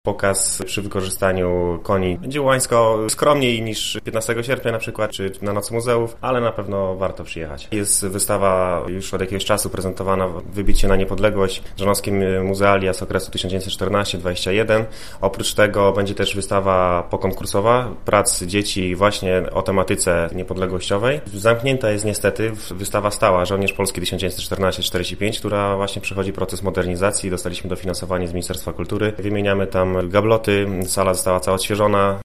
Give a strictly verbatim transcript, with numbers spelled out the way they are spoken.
Pokaz przy wykorzystaniu koni będzie łańsko skromniej niż piętnastego sierpnia na przykład, czy na Noc Muzeów, ale na pewno warto przyjechać. Jest wystawa już od jakiegoś czasu prezentowana, Wybicie na niepodległość, żonowskie muzealia z okresu tysiąc dziewięćset czternaście do dwudziestego pierwszego. Oprócz tego będzie też wystawa pokonkursowa prac dzieci właśnie o tematyce niepodległościowej. Zamknięta jest niestety wystawa stała Żołnierz Polski tysiąc dziewięćset czternaście do czterdziestego piątego, która właśnie przechodzi proces modernizacji. Dostaliśmy dofinansowanie z Ministerstwa Kultury. Wymieniamy tam gabloty, sala została cała odświeżona.